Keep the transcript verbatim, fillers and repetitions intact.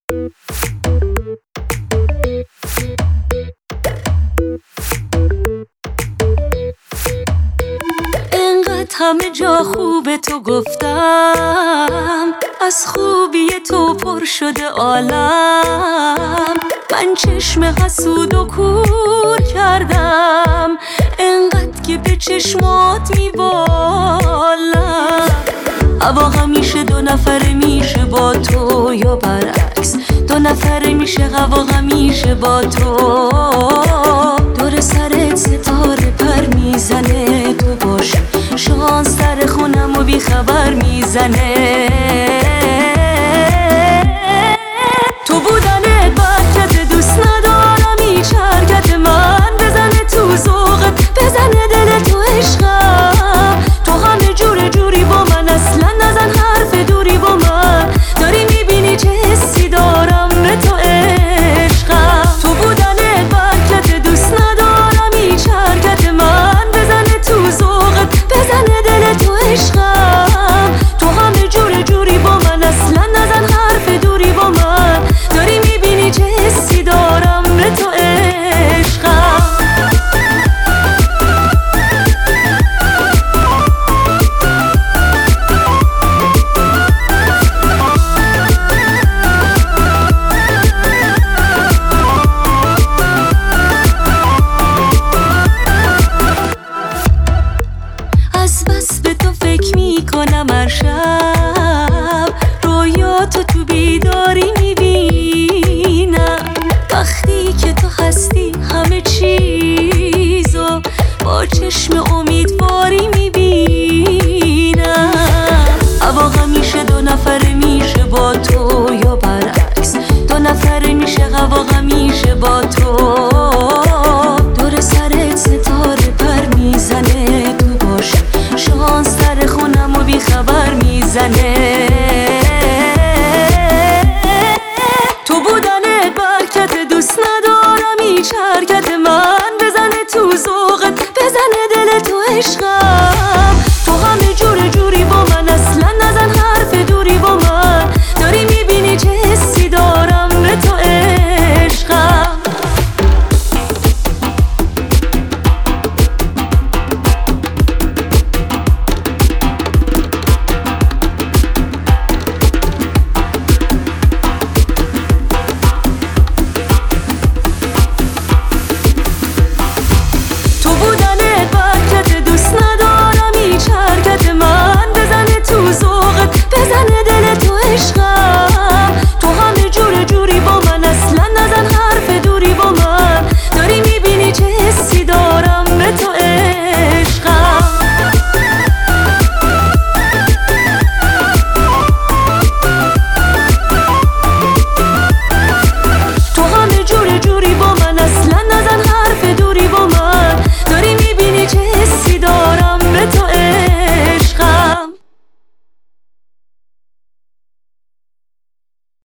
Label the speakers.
Speaker 1: همه جا خوب تو گفتم، از خوبی تو پر شده عالم. من چشم حسود و کور کردم، انقدر که به چشمات میبالم. هوا همیشه دو نفره میشه با تو یا برعکس، دو نفره میشه هوا همیشه با تو. دور سرت ستاره پر میزنه، تو باشه شانس در خونم و بی خبر میزنه. تو بودنت برکت، دوست ندارم هیچ حرکت من بزنه تو ذوقت، بزنه دل تو عشقم. تو همه جور جوری با من، اصلا نزن حرف دوری با من. داری میبینی چه حسی دارم به تو عشقم. تو بودنت برکت، دوست ندارم هیچ حرکت من بزنه تو ذوقت، بزنه دل تو عشقم. تو همه جور جوری با من، اصلا نزن حرف دوری با من. داری میبینی چه حسی دارم به تو عشقم. از بس به تو فکر میکنم هر شب، رویاتو تو بیداری میبینم. وقتی که تو هستی همه چیزو با چشم امیدواری میبینم. هوا همیشه دو نفره میشه با تو یا برعکس، دو نفره میشه هوا همیشه با تو. دور سرت ستاره پر میزنه، تو باشه شانس در خونم و بی خبر میزنه. تو بودنت برکت، دوست ندارم هیچ حرکت من بزنه تو ذوقت، بزنه دل تو عشقم.